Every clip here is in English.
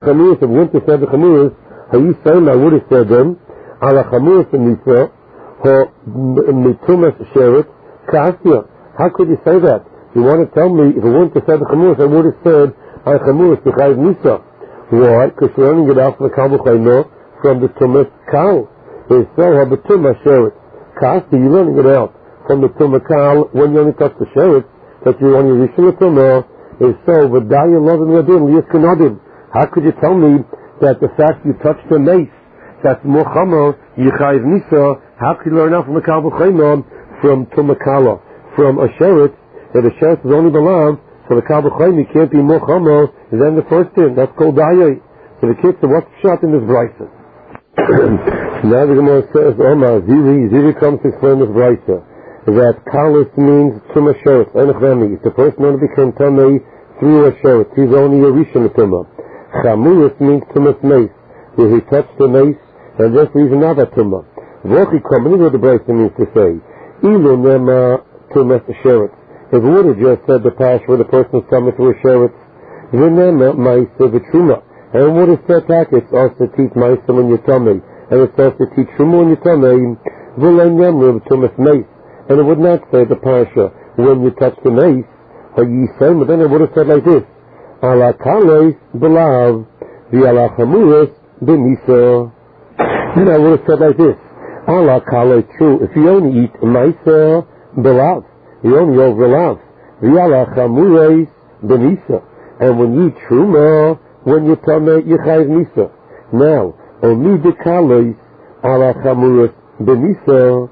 Chamuris, if we went to say the Chamuris, you saying I would have said them, ala Chamuris and Nisa, or Mitumas Sheret, Kastia. How could you say that? You want to tell me, if we went to say the Chamuris, I would have said, ala Chamuris, B'chayv Nisa. Why? Because you're learning it out from the Kal B'chayno, from the Tumas Kal. It's so, B'tumas Sheret. Kastia, you're learning it out from the Tumas Kal, when you only touch the Sheret, that you only reach the Tumah, is so, V'daya Lovin Yadin, Lias Kanadim. How could you tell me that the fact you touched the mace, that's more chamor, Yechayiv Nisa? How could you learn out from the Kal B'chayno, from Tumakala, from a Sheret, that a Sheret is only beloved, so the Kal B'chayno can't be more chamor than the first thing. That's called Daya. So the kids say, what's shot in this brisa? Now the Gemara says, Omar, Ziri comes to explain this brisa, that Kalis means Tumah Sheret, Enochremi. It's the first one who became Tamei through a Sheret. He's only a Rishon Tumah. Chamuris means Tumas Mace, where he touched the mace, and therefore he's another Tumah. Vochi Komini, what the brisa means to say, Ilu Nema Tumas Sheret. If we would have just said the pash where the person is coming through a Sheret, V'nema Maisa V'Truma. And would have said that it's also teach Maisa when you're tummy, and it's also teach Truma when you're tummy, V'len Yemru Tumas Mace. And it would not say the pasha when you touch the mace, or ye say, but then it would have said like this, Ala Kales Belav, the Ala Chamuris Benisa. Then I would have said like this, Ala Kales, true, if you only eat Maisa Belav, you only over Lav, the Ala Chamuris Benisa. And when you eat Truma, when you tell me Yechayiv Nisa. Now, Omi de Kales Ala Chamuris Benisa.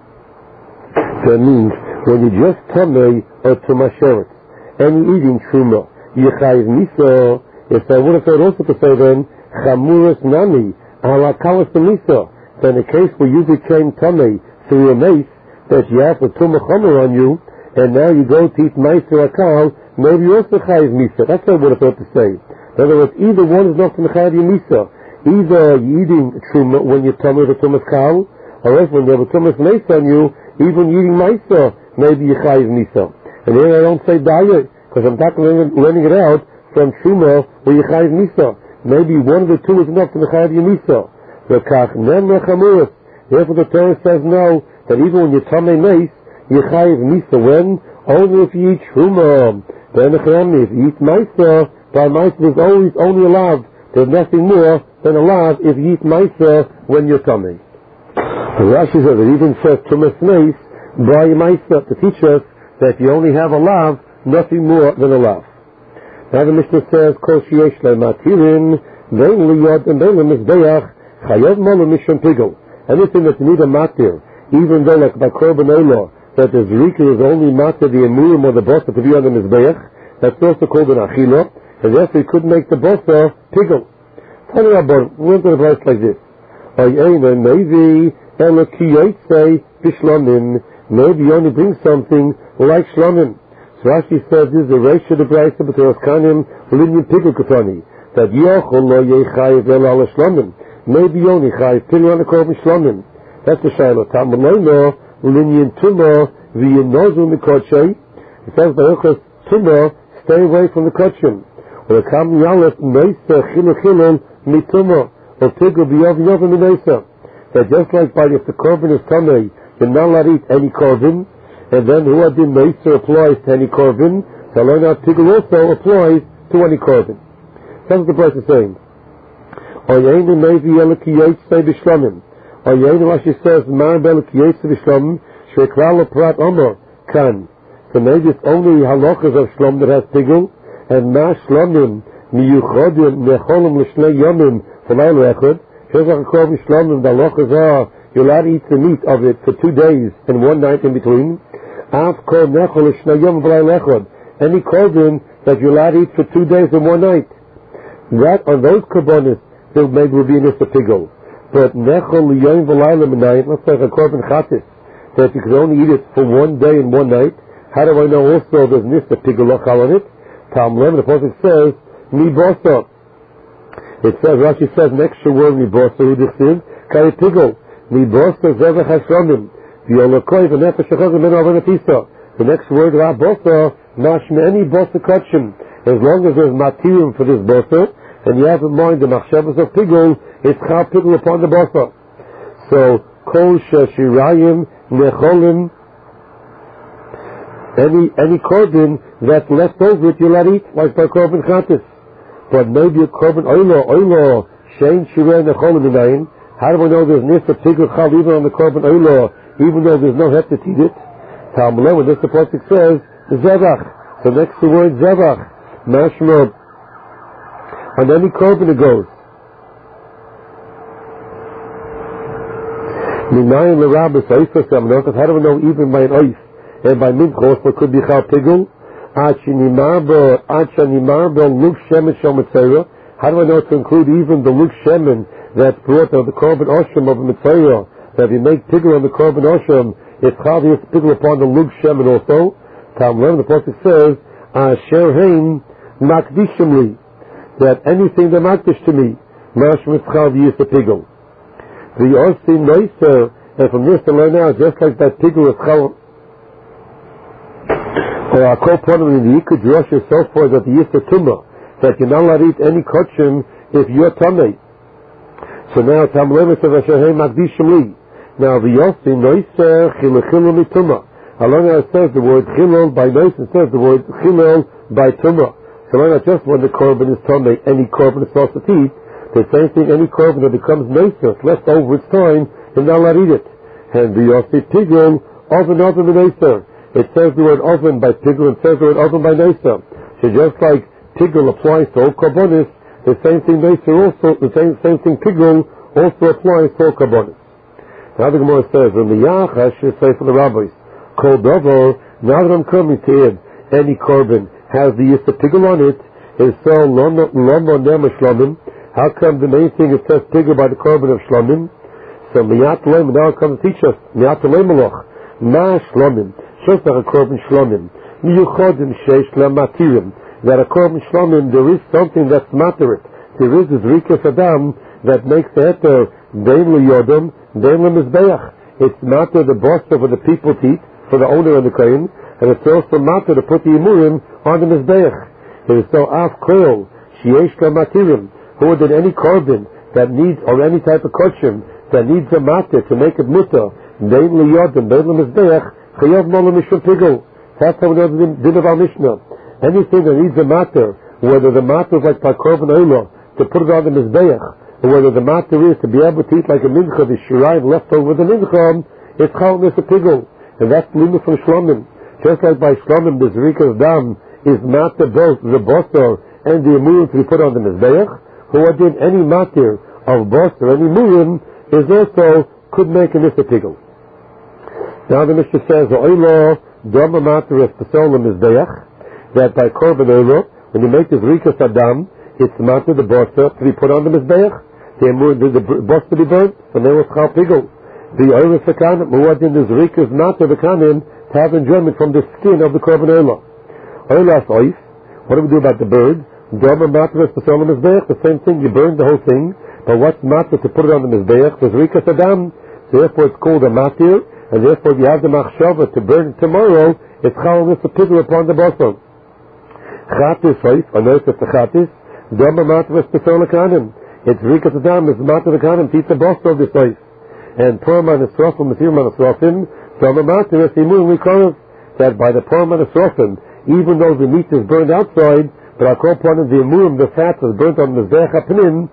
That means when you just tummy or Tumah Sheret and you're eating Truma, Yechayiv Nisa. If I would have said also to say then, Chamuris Nami, Ala Kalas Nisa, then in case where you became tummy through a mace, that you have a Tumah Chomer on you, and now you go to eat mace or a cow, maybe you also Chayiv Nisa. That's what I would have thought to say. In other words, either one is not from the Chayiv Nisa. Either you're eating Truma when you're tummy with a Tumah cow, or else when you have a Tumah mace on you, even eating Maisa, maybe Yechayiv Nisa. And here I don't say Daya, because I'm not learning it out from Truma or Yechayiv Nisa. Maybe one of the two is enough to Yechayiv Nisa. Therefore the Torah says no, that even when you tummy mace, Yechayiv Nisa. When? Only if you eat Truma. Then if you eat Maisa, by Maisa is always only allowed. There's nothing more than allowed if you eat Maisa when you're tummy. Rashi says it even says Tumas Mace by Maisa to teach us that if you only have a lav, nothing more than a lav. Now the Mishnah says, Kol sheyesh le'matirin, vein liyod and vein le'mizbeach, chayav molo mishon pigel. Anything that you need a matir, even though like by korban olah, that the zrika is only matir the emurim or the bosa to be on the mizbeach, that's also called an achila, and therefore you could make the bosa pigel. Tell me about, we're going to write like this. Maybe maybe you only bring something like shlomim. So Rashi says this is the ratio of the brayso b'toras kanim l'inyan pigul katani, that yochol lo yechayiv el ala shlomim. Maybe you only chayiv pigul on the korban shlomim. That's the shayla. Talmud loyno l'inyan tumah v'yinozu mikotchei. It says the hilchos tumah, stay away from the kotchim. Or the kam yalef meisa chilu mitumah or pigul b'yov yov minesa. That just like by if the korban is tamei, you're not allowed to eat any korban, and then who adin meisa applies to any korban, so learn out pigul also applies to any korban. That's what the place is saying. Oyenu maybe elokiyot say b'shlamim. Oyenu Rashi says mar belokiyot say b'shlamim sheklal prat omer kan. So maybe it's only halachas of shlom that has pigul, and ma shlamim miyuchodim necholim l'shnei yomim v'laylo echad. Here's like a korban shlomim, the halachas are you're allowed to eat the meat of it for 2 days and 1 night in between. Any korban that you're allowed to eat for 2 days and 1 night. That on those korbanos there maybe will be an issa pigul. But nechol yom v'layla minayim, let's say a korban chatis, that you can only eat it for 1 day and 1 night. How do I know also there's an issa pigul lachal on it? Tam Lem, the pasuk says mi bosa. It says, Rashi says, an extra word, Mibosa, who dichsiv, Kari Pigol, Mibosa Zevach HaShromim, V'yolokoi V'nefesh HaChazim Ben Avanatisa. The next word, Rabosa, Mashmeni Bosa Kotchim. As long as there's matirim for this Bosa, and you have in mind the machshavas of pigul, it's chal pigul upon the basar. So, kol shirayim necholim, any korban that's left over it, you'll not eat, like by korban chatis. But maybe a korban oilo, shein shirayim necholim inayin. How do we know there's nisa pigul chal even on the korban oilo, even though there's no heft to eat it? Talmud, when this the pasuk says, zevach. So next to the word zevach, mashma, on any korban it goes. Minayin l'rabas oifas amnotas. How do we know even by an oif and by minchos what could be chal pigul? Ad shenimar bo luk shemen shel mitzvah. How do I know to include even the luk shemen that's brought of the korban osham of the mitzvah? That if you make pigul on the korban osham, it's chal pigul upon the luk shemen also. Talmud, the pasuk says, asher heim makdishim li, that anything that makdish to me, mashmas chal v'yis the pigul. The Osi Noiser, and from this to learn now, just like that pigul is chal, or a co-problem in the Yikud Rosh is so far that the Yisra Tumah, that you're not allowed to eat any kochim if you're tummy. So now, Tam Leva says, Asher Hei Magdishim Li. Now, the Osi Noiser, Chilachilul Mi Tumah. Along it says the word Chilul by Noiser, says the word Chilul by Tumah. So not just when the korban is tummy, any korban is supposed to eat. The same thing, any korban that becomes noiser, left over its time, and now not eat it. And the Yossi pigul, oven the noiser. It says the word oven by pigul, and says the word oven by noiser. So just like pigul applies to all korbanos, the same thing noiser also, the same thing pigul also applies to all korbanos. Now the Gemara says, in the Yach, I should say for the rabbis, Kol Dover, now that I'm coming to it, any korban has the Yisra pigul on it, is so Lama Nema Shlomim. How come the main thing it says pigul by the korban of Shlomim? So Miyat Leim now comes to teach us Miyat Leim Maloch Ma Shlomim, just like a korban Shlomim, Miyuchodim Sheish Lamatirim, that a korban Shlomim there is something that's materit. There is this Rikas Adam that makes the heter Dein Yodam, Dein Mizbeach. It's matter the boss for the people to eat, for the owner of the kohen, and it's also matter to put the Yimurim on the Mizbeach. It is so Af Koil Sheish Lamatirim. Who did any korban that needs, or any type of kochim that needs a matter to make it mutter, Dein Liyodin, Dein Lemizbeach, Chayav Mola Mishum Pigul. That's how we know the din of our Mishnah. Anything that needs a matter, whether the matter is like by korban oila, to put it on the Mizbeach, or whether the matter is to be able to eat like a mincha, the shirayim left over the mincha, it's Chal Mishum Pigul. And that's limit from Shlomim. Just like by Shlomim, the Zrikas Dam is matter both the bosor and the imurim to be put on the Mizbeach. Who did any matir of bos or any murim is also could make a Mr. Pigul. Now the Mishnah says, Oilo, Dama matir is Pasol Mizbeach, that by korban oilo, when you make this Rikas Adam, it's matir the bos to be put on the Mizbeach, the bos to be burnt, and then it's Chal Pigul. The oilo Sakanim, who did this Rikas matir the Kanim, to have enjoyment from the skin of the korban oilo. Oilo as oif, what do we do about the bird? Doma matter is the same thing, you burn the whole thing, but what's matter to put it on the Mizbeach? There's Rikas Adam, therefore it's called a matir, and therefah you have the machshava to burn it tomorrow, it's Chal Mishum Pigul upon the bosom. Chatis oif, I know it's the chatis, Doma matter is the Kanim. It's Rikas Adam, it's matter the Kanim, teach the bosom of this oif. And Porman Esrofim, Mesirim Esrofim, Doma matter is the Imurim we call it, that by the Porman Esrofim, even though the meat is burned outside, but I call upon the emurim, the fat is burnt on the Mizbeach HaPnim,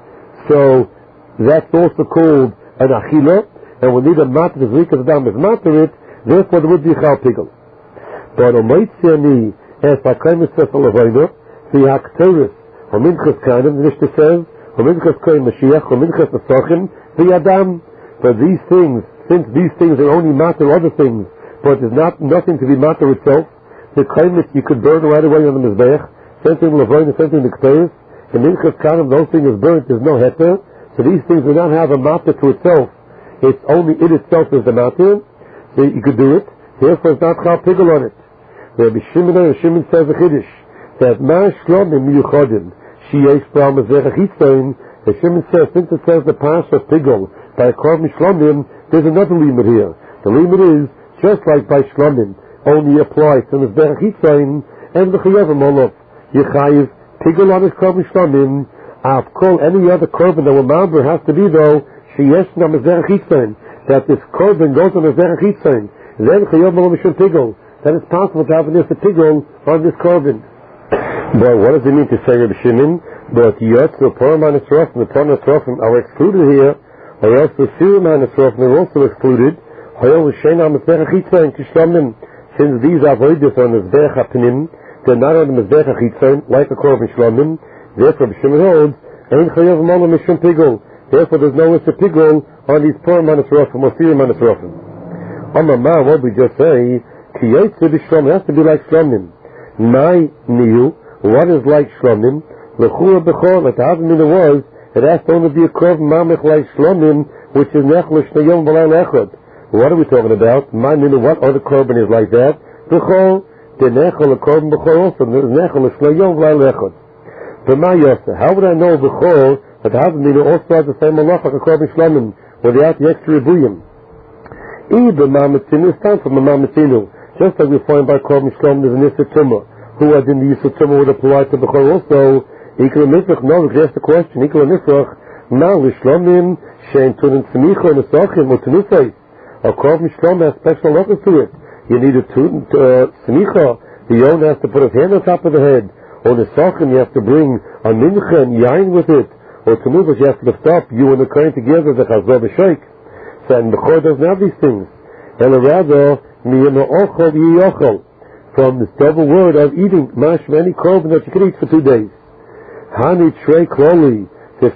so that's also called an achila, and we need a matter, the Rikas Adam is matter it, therefore there would be Chal Pigul. But on Moitziani, as HaKaimis Sefel Avodah, the Hakteris, or Minchas Kanim, the Mishnah says, or Minchas Kohen Mashiach, or Minchas Nesachim, the Adam. But these things, since these things are only matter other things, but there's nothing to be matter itself, the Kaimis you could burn right away on the Mizbeach, same thing Lavoin, same thing the Kteris, and Minchas Kanim, those things is burnt, there's no heter, so these things do not have a matter to itself, it's only it itself is the matter, so you could do it, therefore it's not Chal Pigul on it. Rabbi Shimon says a Chiddush, that Ma Shlomim Miyuchodim, Sheyesh B'al Mizbeach Chitzayin, the Shimon says, since it says the Pash of Pigul, by Korban Shlomim, there's another limit here. The limit is, just like by Shlomim, only applies to Mizbeach Chitzayin, and the Chayav Molov. Yechayiv Pigul on his Korban Shlomim, Any other korban that will mamber has to be though sheyeshna mezerach hitzain, that this korban goes on mezerach hitzain. Then chayav malo mishum pigol. Then it's possible to have an issa pigol on this korban. But what does it mean to say Reb Shimon? But yotz the porum hanisrofim, the porum hanisrofim are excluded here, or else the sirim hanisrofim are also excluded. Hayol l'sheina mezerach hitzain kishlamim. Since these are avoided on the mezerach hapanim, they're not on the mezerach hitzain like a korban shlamim. Therefore, B'Shimon holds, Ein chayav malo mishum pigol. Therefore, there's no issa pigol on these poor manisrofim or fear manisrofim. Amama, what we just say, ki yotze b'shlomim, has to be like shlomim. Mai niyu, what is like shlomim? L'chua b'chol, like the Havamina was, it has to only be a korban mamich like shlomim, which is nechel shnayom v'layl echad. What are we talking about? Mai niyu, what other korban is like that? B'chol, the nechel a korban b'chol also, the nechel shnayom v'layl echad. How would I know b'chol that Havamina also has the same malach like a korban shlamim without the extra ribuyim? Even mamatzinu is time for mamatzinu. Just like we find by korban shlamim there's an issa tumah. Who had in the issa tumah would apply to b'chol also? Ikla nifrach, no, because that's the question. Ikla nifrach, ma l'shlamim shein tunin tzmicha and esachim or tunusais. A korban shlamim has special levels to it. You need a tzmicha. The owner has to put his hand on top of the head. Or the sachem, you have to bring a mincha and yain with it. Or to move it, you have to lift up you and the kohen together, the chazor b'sheik. So, and the Bechor doesn't have these things. Ela rather, miyama ochol yiyochol. From this double word of eating, mashma, any korban that you can eat for 2 days. Hani trei kloli. The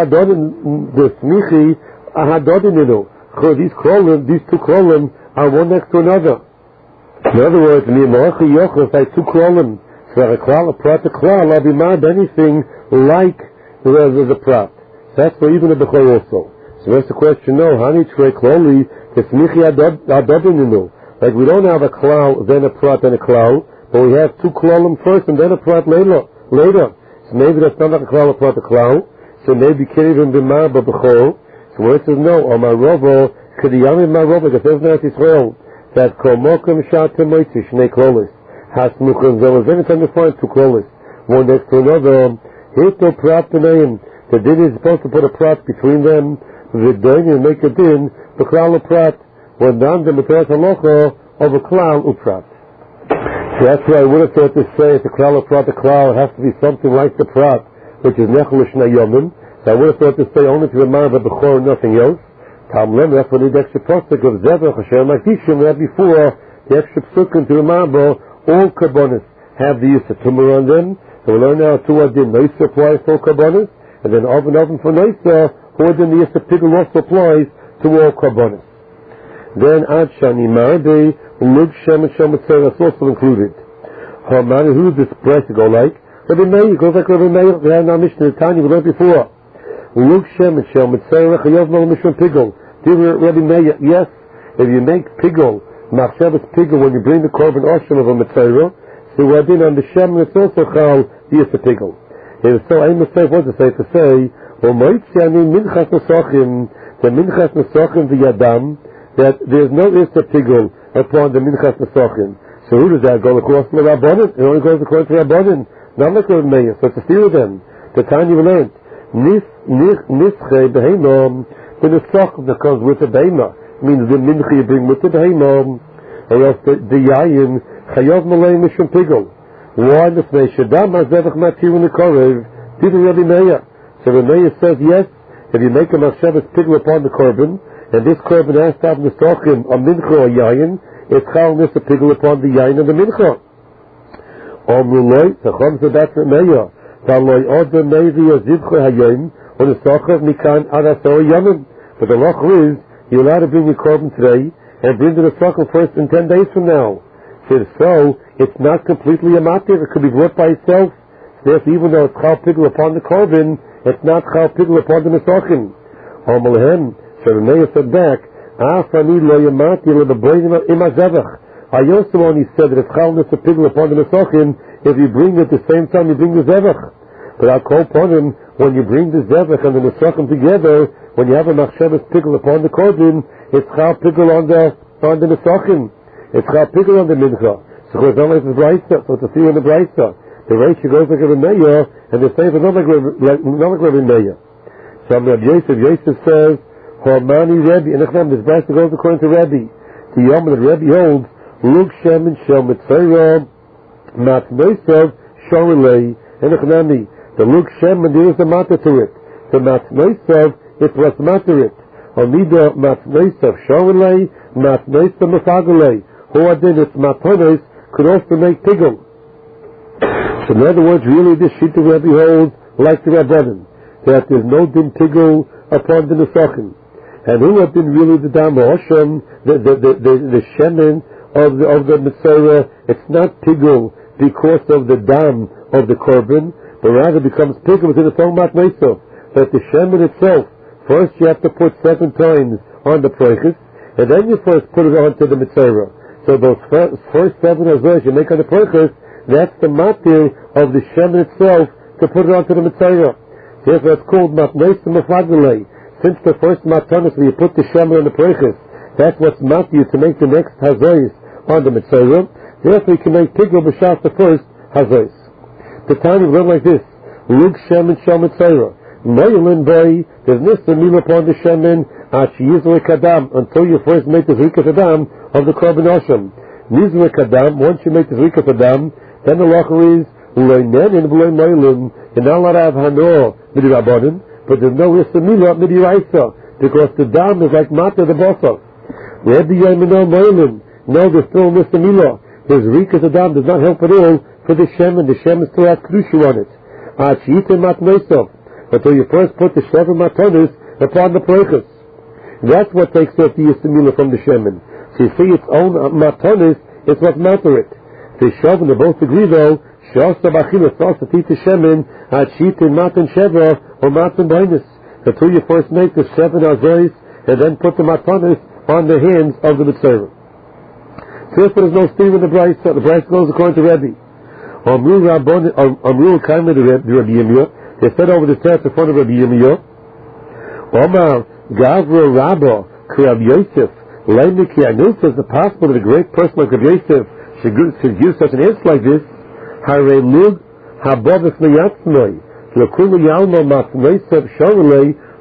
smichi ahadodininu. These two klolim are one next to another. In other words, miyama ochol yiyochol is like 2 klolim. So a klal, a prat, a klal, I'll be mad anything like the prat. That's for even a bechor also. So that's the question, no, hani trei kloli, kesmichi adodininu. Like we don't have a klal, then a prat, then a klal, but we have 2 klalim first and then a prat later. So maybe that's not like a klal, a prat, a klal. So maybe kirivim b'mar b'bechor. So where it says no, or my rovo, kediyamim my rovo, because there's not Israel, that kol mokum shatem moitzi, shnei klolis. Hasmuchim, there was any time to find 2 klolis, one next to another. Hito prat b'neim. The din is supposed to put a prat between them, v'dain, and make a din, b'klal prat, when done the materas halacha of a klal uprat. So that's why I would have thought to say, if the klal prat, the klal, it has to be something like the prat, which is nechel shnayomim. So I would have thought to say only to the man of the bechor and nothing else. Tamlem, that's when the extra pasuk of zevach, Hashem, like Tishim, we had before, the extra psukim to remember, all karbonis have the use of tumor on them. So we learn now 2 adin, noisa applies to all karbonis, and then oven for noisa, who adin the use of pigul also applies to all karbonis. Then ad shani marbe, lug shem and shem that's also included. Hamani, who does this price go like? Rabbi Meir, goes like Rabbi Meir, we had in our Mishnah, the Tanya, we learned before. Lug shem and shem chayav mal mishum pigul. Dear Rabbi Meir, yes, if you make pigul, Machshavas pigul, when you bring the korban oshel of a Matzorah, so we're in on the Shem, it's also chal, the Yisa pigul. It was so, I mistake was to say, Omoitziani minchas nesachim, the minchas nesachim v'yadam, that there's no Yisa pigul upon the minchas nesachim. So who does that go across the Rabbanan? It only goes across the Rabbanan, not like the Meir, so it's a steal of them. The time you learned, nische beheimah, the nesachim that comes with the beheimah. Means the mincha you bring with the behemoth, or else the yayin chayav malay mishum pigul. Why the fnei shadam hazevach matir in the korev? Did Rabbi Meir? So Rabbi Meir says yes. If you make a machshavas pigul upon the korban, and this korban has to have nesachim a mincha or yayin, it's chal nis a pigul upon the yayin and the mincha. Omruloi tachom zedat Meir. Taloi odem meivi azivcha hayim or nesachim mikan adasor yamin. But the loch is you're allowed to bring your korban today and bring the nesachim first in 10 days from now. So it's not completely a matir. It could be brought by itself. So therefore, even though it's chal pigul upon the korban, it's not chal pigul upon the nesachim. Omalehem, so the Meir said back, Afani lo yamati lebeboinim imazevach. I also only said that it's chal nisa pigul upon the nesachim if you bring it at the same time you bring the zevach. But I'll call upon him when you bring the zevach and the nesachim together. When you have a machshavas pigul upon the korban, it's chal pigul on the nesachim. It's chal pigul on the mincha. So it's not like the brayta, so it's a few in the brayta. The Reish goes like Rabbi Meir, and the Sefer not like Rabbi Meir. So Rabbi Yosef says, Hormani Rebbe, and this Brisa goes according to Rebbe. The Yom that Rebbe holds, Lug Shem and Shel Mitzvah, Mat Noisav, Shorelei, and the Lug Shem, and there is a matter to it. The Mat Noisav, it was matter it. Omida Mat Noisav, Shorelei, Mat Noisav, Mefagolei. Who are then its Matonis could also make Pigel. So in other words, really this sheet of Rebbe holds like the Rabbanan, that there's no din Pigel upon the Nesachim. And who have been really the Dam Hashem, the Shemin of the Mitzvah? It's not Pigul because of the Dam of the Korban, but rather becomes Pigul within the Tomat Meisov. That the Shemin itself, first you have to put 7 times on the Proichus, and then you first put it onto the Mitzvah. So those first 7 Azores you make on the Proichus, that's the Matir of the Shemin itself to put it onto the Mitzvah. Therefore it's called Mat Meisov Mefagulei. Since the first matanis where you put the shemer on the preiches, that's what's matyu to make the next hazais on the mitzvah. Therefore you can make pigul b'shas the first hazais. The time is run like this: Lug shemen shel mitzvah. Moyelin bay, there's nisr mil upon the shemen ach yizrek adam until you first make the zrikas adam of the korban osham. Nizrek adam, once you make the zrikas adam, then the lacher is loinen and v'loin moyelin. You're not allowed to have hano midirabbanim. But there's no Issamila Midiraisa, because the dam is like Mata the Bosa. Rebbe Yemino Moilim, no, there's still Issamila. His Rikas Adam does not help at all for the Shemin. The Shemin still has Kedusha on it. Achite Mat Meisov, until you first put the Shemin Matanis upon the Proichus. That's what takes off the Issamila from the Shemin. So you see its own Matanis is what matter it. The Shavin, they both agree though, Shasa Bachila Salsa Tita Shemin, Achite Matan Sheva, or Matan Bainis, until you first make the 7 Azais, and then put the Matanis on the hands of the Mitzvah. So there's no steam in the Brisa. The Brisa goes according to Rebbe. Amru Kaima the Rebbe Yirmiyah, they said over the test in front of Rebbe Yirmiyah, Omar Gavra Rabba Krab Yosef, Leimiki Anil says the possible that a great person like Rabbi Yosef should give such an answer like this, Hare Lug Habavif Liyatzmoi, Lakulu Yalma Mat Meisov Shorelei,